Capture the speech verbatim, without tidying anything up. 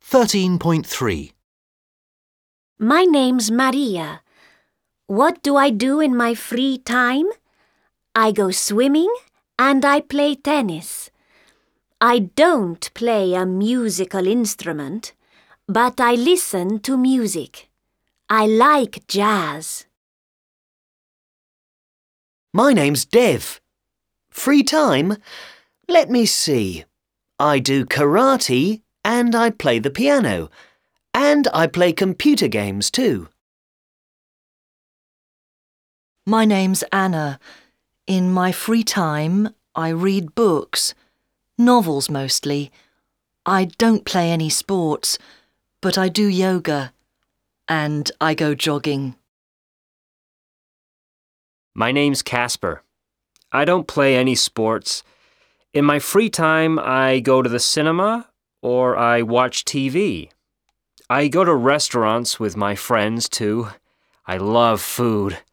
thirteen point three. My name's Maria. What do I do in my free time? I go swimming and I play tennis. I don't play a musical instrument, but I listen to music. I like jazz. My name's Dev. Free time? Let me see. I do karate and I play the piano. And I play computer games too. My name's Anna. In my free time, I read books, novels mostly. I don't play any sports, but I do yoga and I go jogging. My name's Casper. I don't play any sports. In my free time, I go to the cinema or I watch T V. I go to restaurants with my friends too. I love food.